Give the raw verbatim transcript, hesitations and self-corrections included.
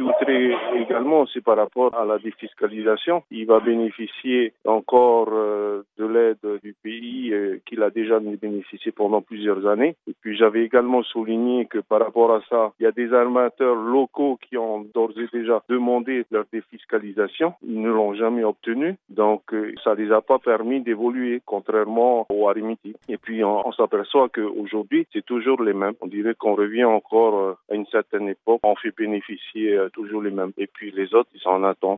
rajouterai également, c'est par rapport à la défiscalisation. Il va bénéficier encore euh, de l'aide du pays euh, qu'il a déjà bénéficié pendant plusieurs années. Et puis j'avais également souligné que par rapport à ça, il y a des armateurs locaux qui ont d'ores et déjà demandé leur défiscalisation. Ils ne l'ont jamais obtenu. Donc euh, ça les a pas permis d'évoluer, contrairement au Arimitie. Et puis on, on s'aperçoit qu'aujourd'hui, c'est toujours les mêmes. On dirait qu'on revient encore euh, à une certaine époque. On fait bénéficier euh, toujours les mêmes. Et puis les autres, ils sont en attente.